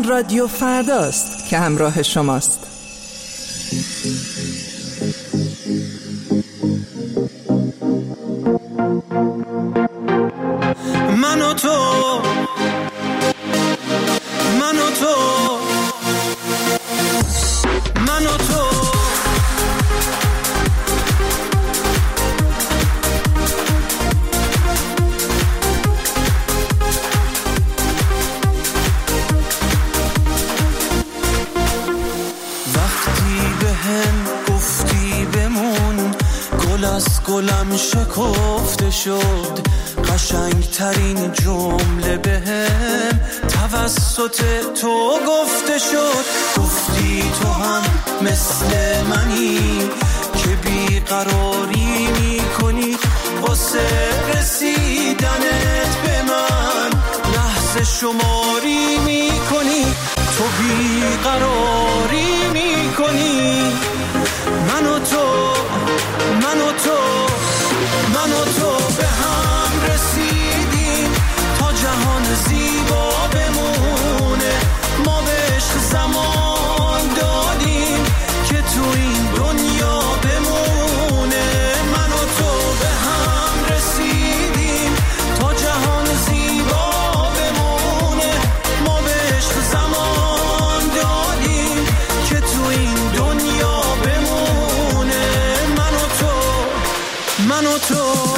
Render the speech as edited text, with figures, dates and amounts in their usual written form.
رادیو فرداست که همراه شماست. من و تو گلم شکفته شد، قشنگترین جمله بهم توسط تو گفته شد. گفتی تو هم مثل منی که بیقراری میکنی واسه رسیدنت به من، لحظه شماری میکنی، تو بیقراری میکنی. من و تو